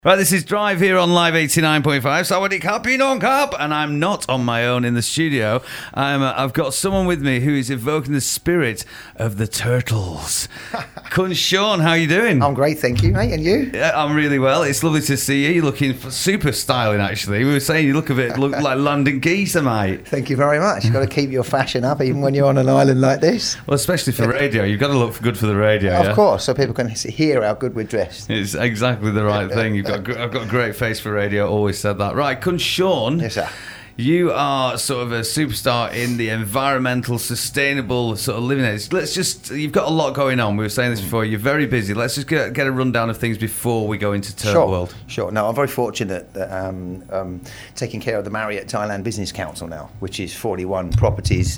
Right, this is Drive here on Live 89.5. Sawadee Cup, Cup, and I'm not on my own in the studio. I've got someone with me who is evoking the spirit of the Turtles. Kun Sean, how you doing? I'm great, thank you, mate. And you? Yeah, I'm really well. It's lovely to see you. You're looking super styling, actually. We were saying you look like London geezer, mate. Thank you very much. You've got to keep your fashion up even when you're on an island like this. Well, especially for radio. You've got to look good for the radio, Of course, so people can hear how good we're dressed. It's exactly the right thing. I've got a great face for radio, always said that. Right, Kun Sean. Yes, sir. You are sort of a superstar in the environmental, sustainable sort of living age. You've got a lot going on. We were saying this before. You're very busy. Let's just get a rundown of things before we go into Turtle World. Sure. No, I'm very fortunate that taking care of the Marriott Thailand Business Council now, which is 41 properties,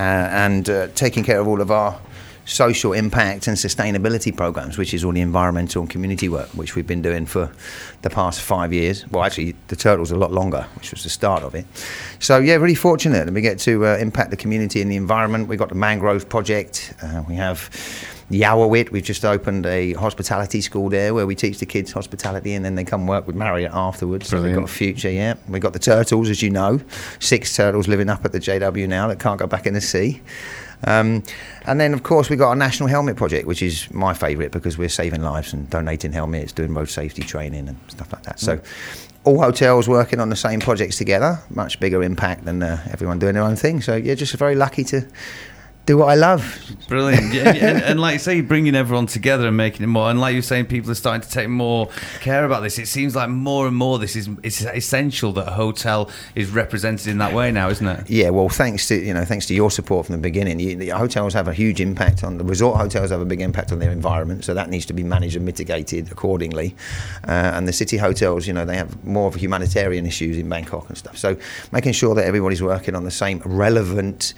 and taking care of all of our social impact and sustainability programs, which is all the environmental and community work, which we've been doing for the past 5 years. Well, actually, the Turtles a lot longer, which was the start of it. So, yeah, really fortunate that we get to impact the community and the environment. We've got the Mangrove Project. We have Yawawit. We've just opened a hospitality school there where we teach the kids hospitality and then they come work with Marriott afterwards. So we've got a future, yeah. We've got the Turtles, as you know. 6 turtles living up at the JW now that can't go back in the sea. And then, of course, we've got our National Helmet Project, which is my favourite because we're saving lives and donating helmets, doing road safety training and stuff like that. So all hotels working on the same projects together, much bigger impact than everyone doing their own thing. So, yeah, just very lucky to do what I love. Brilliant. Yeah, and like you say, you're bringing everyone together and making it more. And like you're saying, people are starting to take more care about this. It seems like more and more it's essential that a hotel is represented in that way now, isn't it? Yeah, well, thanks to your support from the beginning. The hotels have a huge impact on the resort hotels have a big impact on their environment, so that needs to be managed and mitigated accordingly. And the city hotels, they have more of humanitarian issues in Bangkok and stuff. So making sure that everybody's working on the same relevant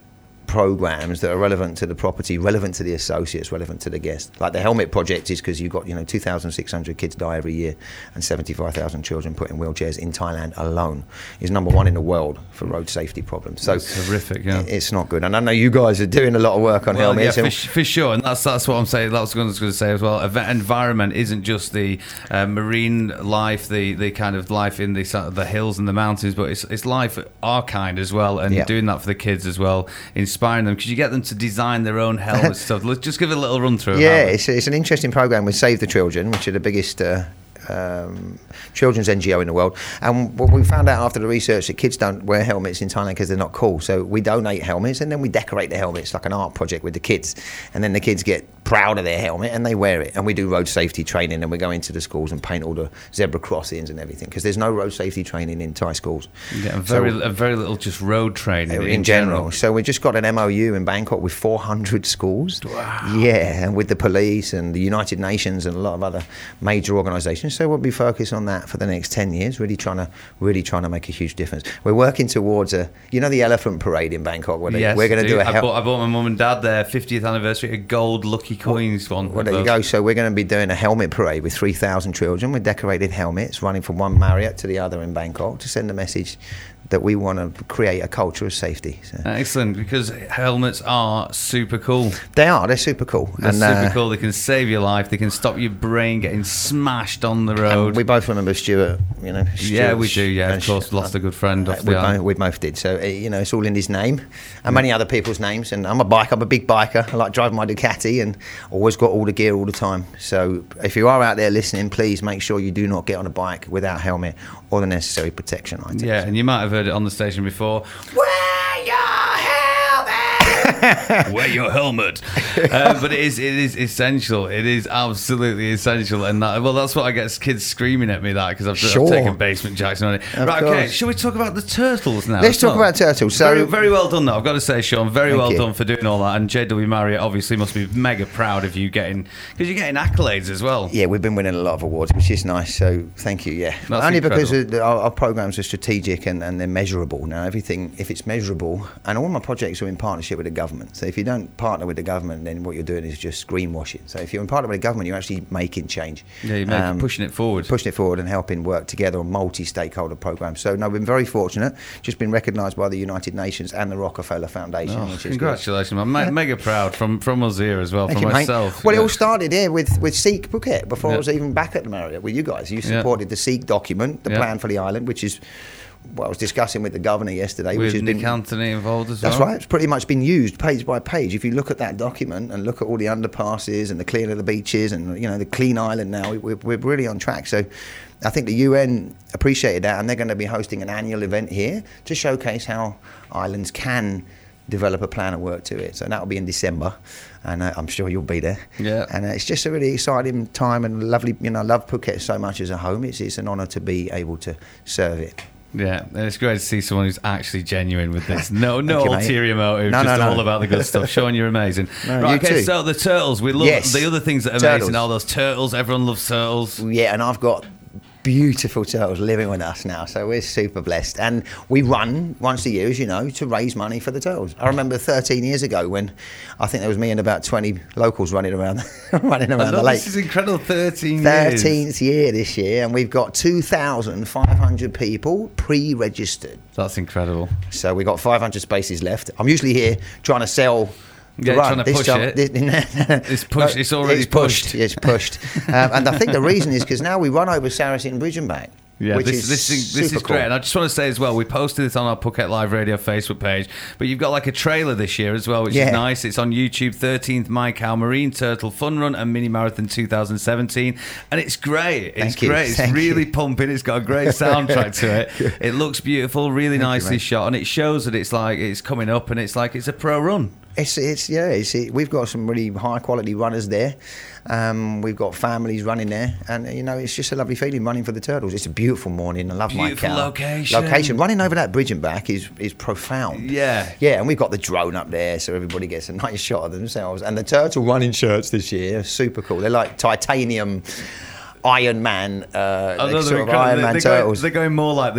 programs that are relevant to the property, relevant to the associates, relevant to the guests. Like the Helmet Project is because you've got 2,600 kids die every year and 75,000 children put in wheelchairs in Thailand alone. Is number one in the world for road safety problems. So it's horrific. Yeah, it's not good. And I know you guys are doing a lot of work on helmets. Yeah, for sure. And that's what I'm saying. That's what I was going to say as well. Environment isn't just the marine life, the kind of life in the hills and the mountains, but it's life our kind as well. And doing that for the kids as well. Inspiring them. Could you get them to design their own helmet stuff? Let's just give it a little run through. Yeah, it's an interesting program with Save the Children, which are the biggest children's NGO in the world. And what we found out after the research that kids don't wear helmets in Thailand because they're not cool. So we donate helmets and then we decorate the helmets like an art project with the kids. And then the kids get proud of their helmet and they wear it. And we do road safety training and we go into the schools and paint all the zebra crossings and everything because there's no road safety training in Thai schools. Yeah, very little just road training in general. So we just got an MOU in Bangkok with 400 schools. Wow. Yeah, and with the police and the United Nations and a lot of other major organisations. So we'll be focused on that for the next 10 years, really trying to make a huge difference. We're working towards the Elephant Parade in Bangkok. We're going to do I bought my mum and dad their 50th anniversary, a gold Lucky Coins one. Well, there you go. So we're going to be doing a helmet parade with 3,000 children with decorated helmets running from one Marriott to the other in Bangkok to send a message that we want to create a culture of safety. So. Excellent, because helmets are super cool. They're super cool. They're super cool. They can save your life. They can stop your brain getting smashed on the road. And we both remember Stuart, Yeah, we do, yeah. Of course, lost a good friend off the island. We both did. So, it's all in his name and many other people's names. And I'm a big biker. I like driving my Ducati and always got all the gear all the time. So if you are out there listening, please make sure you do not get on a bike without a helmet or the necessary protection items. Yeah, and you might have heard it on the station before. Wear your helmet! Wear your helmet. But it is essential. It is absolutely essential. And that's what I get kids screaming at me because I've taken Basement Jackson on it. Right, okay, shall we talk about the Turtles now? Let's talk about Turtles. So very, very well done, though. I've got to say, Sean, very well done for doing all that. And JW Marriott obviously must be mega proud of you because you're getting accolades as well. Yeah, we've been winning a lot of awards, which is nice. So thank you, yeah. That's only incredible. Because our programs are strategic and they're measurable. Now, everything, if it's measurable, and all my projects are in partnership with the government. government. So if you don't partner with the government, then what you're doing is just greenwashing. So if you're in partner with the government, you're actually making change. Yeah, you're pushing it forward. Pushing it forward and helping work together on multi-stakeholder programs. So no, we've been very fortunate. Just been recognised by the United Nations and the Rockefeller Foundation. Oh, which is congratulations, man. Mega proud from us here as well, Thank from you, myself. Mate. Well, it all started here with Seek Phuket before I was even back at the Marriott with you guys. You supported the Seek document, the plan for the island, which is what I was discussing with the governor yesterday. With which has Nick been Anthony involved as That's well. right. It's pretty much been used page by page. If you look at that document and look at all the underpasses and the clearing of the beaches and the clean island now, we're really on track. So I think the UN appreciated that, and they're going to be hosting an annual event here to showcase how islands can develop a plan of work to it. So that'll be in December, and I'm sure you'll be there. Yeah. And it's just a really exciting time and lovely. I love Phuket so much as a home. It's an honour to be able to serve it. Yeah, and it's great to see someone who's actually genuine with this. No you, ulterior motive, just all about the good stuff. Sean, you're amazing. Right, okay, too. so the turtles, we love the other things that are amazing. All those turtles, everyone loves turtles. Yeah, and I've got beautiful turtles living with us now, so we're super blessed. And we run once a year, as you know, to raise money for the turtles. I remember 13 years ago when I think there was me and about 20 locals running around the lake. This is incredible. 13 13th years. year this year, and we've got 2,500 people pre-registered. That's incredible. So we've got 500 spaces left. I'm usually here trying to sell. Trying to push it. It's pushed. It's already pushed. It's pushed. And I think the reason is because now we run over Saracen Bridge and back. Yeah, which this is cool. great. And I just want to say as well, we posted this on our Phuket Live Radio Facebook page, but you've got like a trailer this year as well, which is nice. It's on YouTube, 13th Mai Khao Marine Turtle Fun Run and Mini Marathon 2017. And it's great. It's great. It's really pumping. It's got a great soundtrack to it. It looks beautiful, really nicely shot, and it shows that it's coming up and it's a pro run. We've got some really high quality runners there. We've got families running there, and it's just a lovely feeling running for the turtles. It's a beautiful morning. I love Mai Khao. Location. Running over that bridge and back is profound. Yeah, and we've got the drone up there, so everybody gets a nice shot of themselves. And the turtle running shirts this year are super cool. They're like titanium Iron Man, Iron Man turtles. They're going more like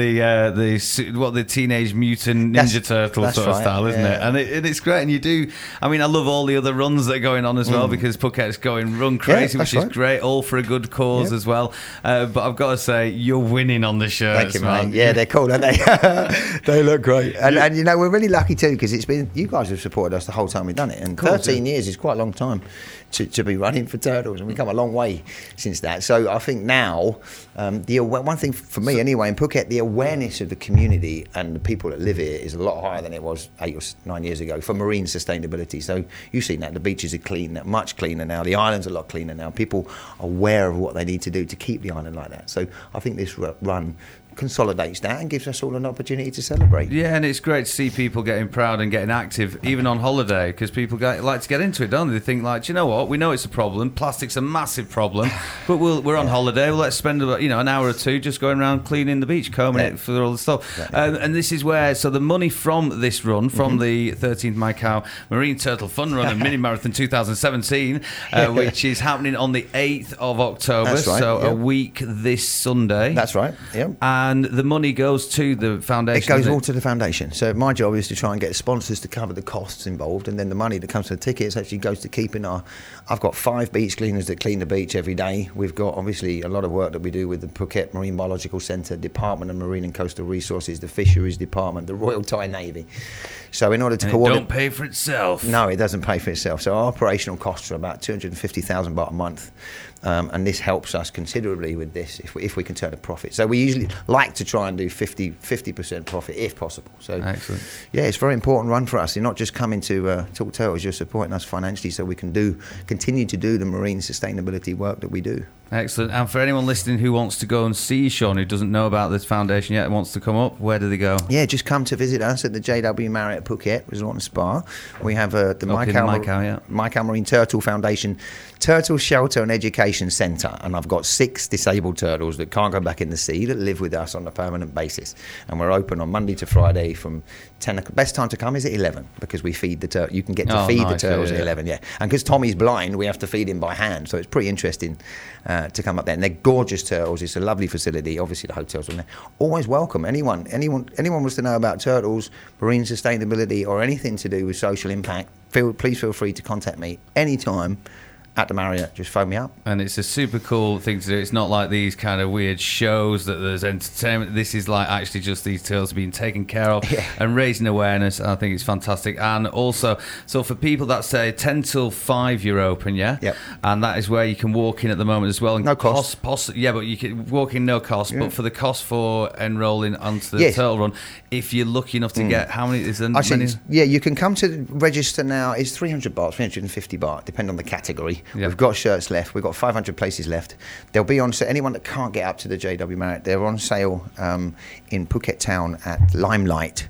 the Teenage Mutant Ninja Turtle sort of style, isn't it? And it's great. And I love all the other runs that are going on as well, because Phuket's going run crazy, which is great, all for a good cause as well. But I've got to say, you're winning on the shirts. Thank you, man. mate. Yeah, they're cool, aren't they? They look great. And we're really lucky too, because you guys have supported us the whole time we've done it. And 13 years is quite a long time to be running for turtles, and we've come a long way since that. So I think now, one thing for me anyway in Phuket, the awareness of the community and the people that live here is a lot higher than it was 8 or 9 years ago for marine sustainability. So you've seen that the beaches are clean, much cleaner now. The island's a lot cleaner now. People are aware of what they need to do to keep the island like that. So I think this run consolidates that and gives us all an opportunity to celebrate. Yeah, and it's great to see people getting proud and getting active, even on holiday, because people like to get into it, don't they? They think do you know what? We know it's a problem. Plastic's a massive problem, but we're on holiday. Well, let's spend an hour or two just going around cleaning the beach, combing it for all the stuff. Exactly. And this is where the money from this run, from the 13th Mai Khao Marine Turtle Fun Run and Mini Marathon 2017, which is happening on the 8th of October, That's right, a week this Sunday. That's right. Yeah. And the money goes to the foundation. It goes all to the foundation. So my job is to try and get sponsors to cover the costs involved, and then the money that comes from the tickets actually goes to keeping I've got 5 beach cleaners that clean the beach every day. We've got obviously a lot of work that we do with the Phuket Marine Biological Centre, Department of Marine and Coastal Resources, the Fisheries Department, the Royal Thai Navy. So in order to coordinate... It don't pay for itself. No, it doesn't pay for itself. So our operational costs are about 250,000 baht a month. And this helps us considerably with this if we can turn a profit. So we usually like to try and do 50% profit if possible. So excellent. Yeah, it's a very important run for us. You're not just coming to Talk Turtles, you're supporting us financially so we can continue to do the marine sustainability work that we do. Excellent. And for anyone listening who wants to go and see Sean, who doesn't know about this foundation yet and wants to come up, where do they go? Yeah, just come to visit us at the JW Marriott Phuket Resort and Spa. We have the Mai Khao Marine Turtle Foundation Turtle Shelter and Education Centre, and I've got 6 disabled turtles that can't go back in the sea that live with us on a permanent basis. And we're open on Monday to Friday from 10 o'clock. Best time to come is at 11 because we feed the turtle. You can get to feed the turtles at 11, And because Tommy's blind, we have to feed him by hand, so it's pretty interesting to come up there. And they're gorgeous turtles. It's a lovely facility. Obviously, the hotel's on there. Always welcome. Anyone wants to know about turtles, marine sustainability, or anything to do with social impact, please feel free to contact me anytime at the Marriott. Just phone me up. And it's a super cool thing to do. It's not like these kind of weird shows that there's entertainment. This is like actually just these turtles being taken care of and raising awareness. I think it's fantastic. And also, so for people that say 10 till 5 you're open, yeah? Yep. And that is where you can walk in at the moment as well. And no cost. Yeah, but you can walk in no cost. Yeah. But for the cost for enrolling onto the turtle run, if you're lucky enough to get, how many is there? Yeah, you can come to register now. It's 300 baht, 350 baht, depending on the category. Yep. We've got shirts left. We've got 500 places left. They'll be on sale. Anyone that can't get up to the JW Marriott, they're on sale in Phuket Town at Limelight.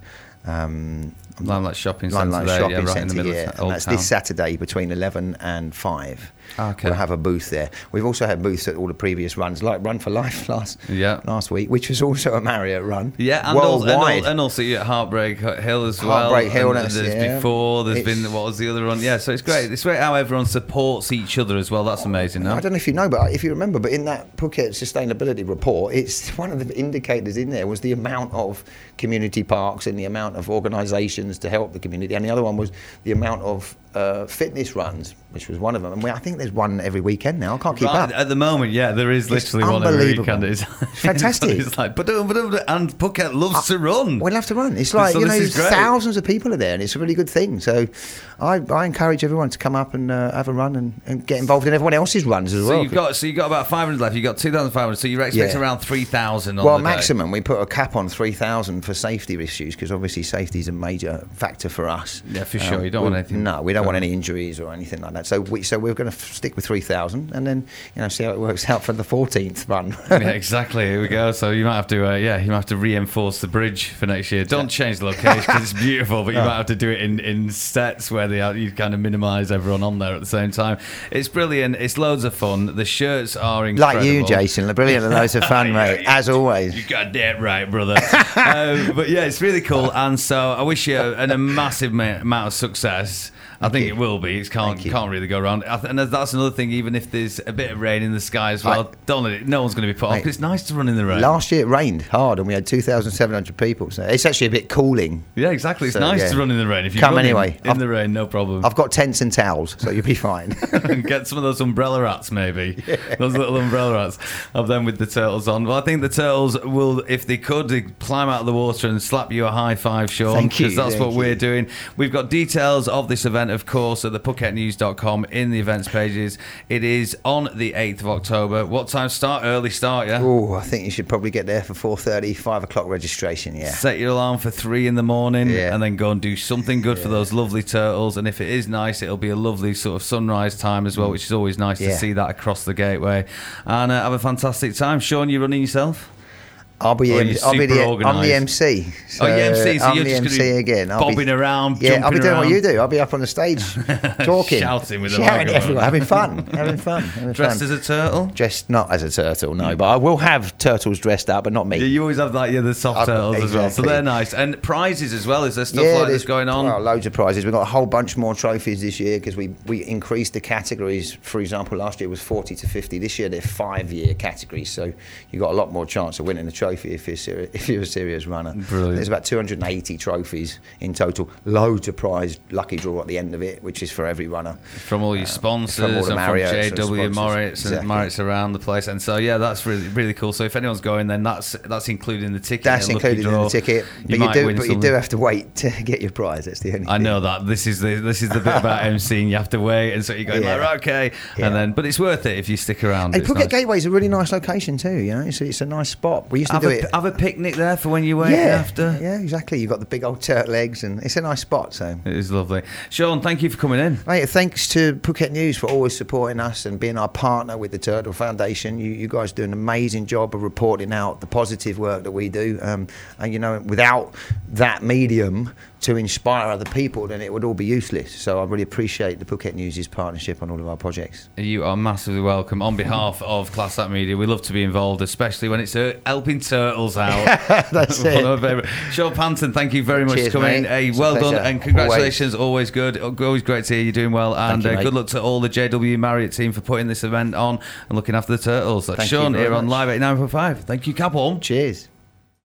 Limelight Shopping Centre. Limelight Shopping right Centre, in the middle of and that's town. This Saturday between 11 and 5. Okay. We'll have a booth there. We've also had booths at all the previous runs, like Run for Life last week, which was also a Marriott run. Yeah, and worldwide. and also at Heartbreak Hill as well. Heartbreak Hill, there's before. There's been, what was the other one? Yeah, so it's great. It's great how everyone supports each other as well. That's amazing. No? I don't know if you know, but if you remember, but in that Phuket Sustainability Report, it's one of the indicators in there was the amount of community parks and the amount of organisations to help the community, and the other one was the amount of fitness runs, which was one of them. And I think there's one every weekend now. I can't keep up. At the moment, yeah, there is literally one every weekend. It's fantastic. It's like, and Phuket loves to run. We love to run. It's like, thousands of people are there, and it's a really good thing. So I encourage everyone to come up and have a run and get involved in everyone else's runs as well. You've got about 500 left. You've got 2,500. So you're expecting around 3,000 on the day. Maximum. We put a cap on 3,000 for safety issues, because obviously safety is a major factor for us. Yeah, for sure. You don't want anything. No, we don't want any injuries or anything like that. So we're going to stick with 3,000 and then see how it works out for the 14th run. Yeah, exactly. Here we go. So you might have to reinforce the bridge for next year. Don't change the location because it's beautiful, but you might have to do it in sets where you kind of minimise everyone on there at the same time. It's brilliant. It's loads of fun. The shirts are incredible. Like you, Jason. Brilliant and loads of fun, mate. As always. You got that right, brother. But yeah, it's really cool. And so I wish you a massive amount of success. I think it will be. It can't really go wrong. And that's another thing, even if there's a bit of rain in the sky as well, no one's going to be put off. It's nice to run in the rain. Last year it rained hard and we had 2,700 people. So it's actually a bit cooling. Yeah, exactly. It's nice to run in the rain. If you come anyway. In the rain, no problem. I've got tents and towels, so you'll be fine. And get some of those umbrella hats, maybe. Yeah. Those little umbrella hats of them with the turtles on. Well, I think the turtles will, if they could, they'd climb out of the water and slap you a high five, Sean. Because that's what we're doing. We've got details of this event, of course, at the PhuketNews.com in the events pages. It is on the 8th of October. What time start? Early start, yeah? Oh, I think you should probably get there for 4:30, 5 o'clock registration, yeah. Set your alarm for 3 in the morning and then go and do something good for those lovely turtles. And if it is nice, it'll be a lovely sort of sunrise time as well, which is always nice to see that across the gateway. And have a fantastic time. Sean, you running yourself? I'm the MC. So you're MC, so you're the just MC again. Bobbing around, yeah, I'll be doing around. What you do. I'll be up on the stage talking, shouting everyone, having fun. Dressed as a turtle? Dressed not as a turtle, no, but I will have turtles dressed up, but not me. Yeah, you always have the soft turtles as well, so they're nice. And prizes as well. Is there stuff like this going on? Well, loads of prizes. We've got a whole bunch more trophies this year because we increased the categories. For example, last year was 40 to 50. This year they're 5-year categories, so you got a lot more chance of winning the trophy if you're a serious runner. Brilliant. There's about 280 trophies in total. Loads of prize lucky draw at the end of it, which is for every runner. From all your sponsors from all the and from JW Moritz and Moritz around the place. And so that's really really cool. So if anyone's going, then that's included in the ticket. That's included in the ticket. But you do have to wait to get your prize. That's the only thing. I know that. This is the bit about emceeing. You have to wait, and so you're going right, okay, and then but it's worth it if you stick around. Hey, Phuket Gateway is a really nice location too. You know, it's a nice spot. We used to have a picnic there for when you wait after. Yeah, exactly. You've got the big old turtle eggs, and it's a nice spot. So it is lovely. Sean, thank you for coming in. Mate, thanks to Phuket News for always supporting us and being our partner with the Turtle Foundation. You guys do an amazing job of reporting out the positive work that we do. And without that medium to inspire other people, then it would all be useless. So I really appreciate the Phuket News' partnership on all of our projects. You are massively welcome. On behalf of Class Act Media, we love to be involved, especially when it's helping turtles out. That's it. Sean Panton, thank you very much for coming. Well done, and congratulations. Always good. Always great to hear you're doing well. And good luck to all the JW Marriott team for putting this event on and looking after the turtles. That's Sean here on Live 89.5. Thank you, Capel. Cheers.